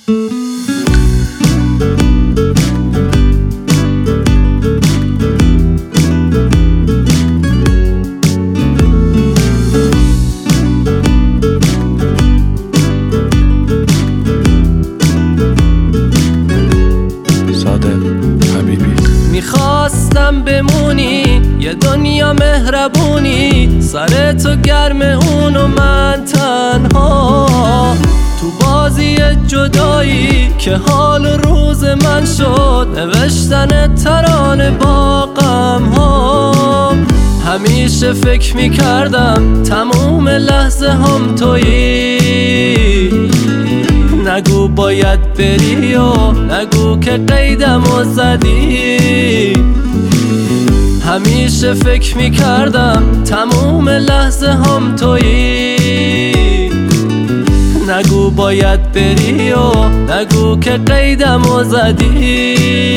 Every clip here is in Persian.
میخواستم بمونی یه دنیا مهربونی، سر تو گرم اون و من تنها، تو بازی جدایی که حال روز من شد، نوشتن ترانه با غم ها. همیشه فکر میکردم تموم لحظه هم تویی، نگو باید بری و نگو که قیدمو زدی. همیشه فکر میکردم تموم لحظه هم تویی، نگو باید بری و نگو که قیدمو زدی.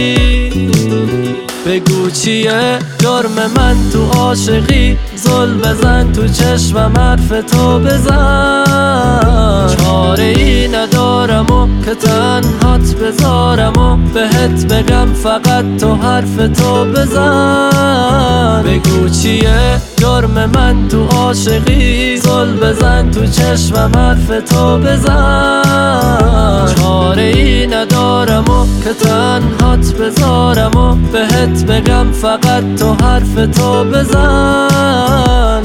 بگو چیه جرم من تو عاشقی، زل بزن تو چشمم حرف تو بزن. چاره ای ندارم و که تنهات بذارم و بهت بگم فقط تو حرف تو بزن. بگو چیه جرم من تو عاشقی، زل بزن تو چشمم حرف تو بزن. چاره ای ندارم و که تنهات بذارم و بهت بگم فقط تو حرف تو بزن.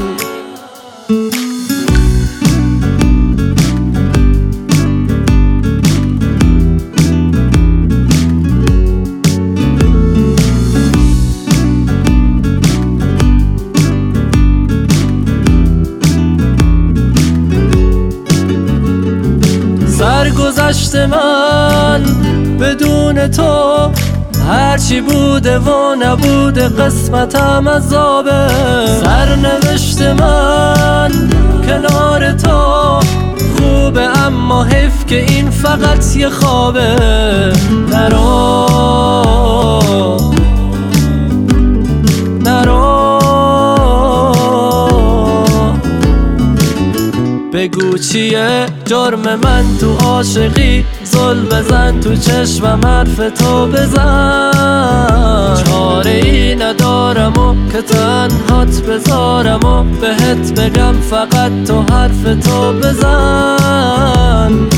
سرگذشت من بدون تو هرچی بوده و نبوده قسمتم عذابه. سرنوشت من کنار تو خوبه، اما حیف که این فقط یه خوابه. نرو بگو چیه جرم من تو عاشقی، زل بزن تو چشمم حرف تو بزن. چاره ای ندارم و که تنهات بذارم و بهت بگم فقط تو حرف تو بزن.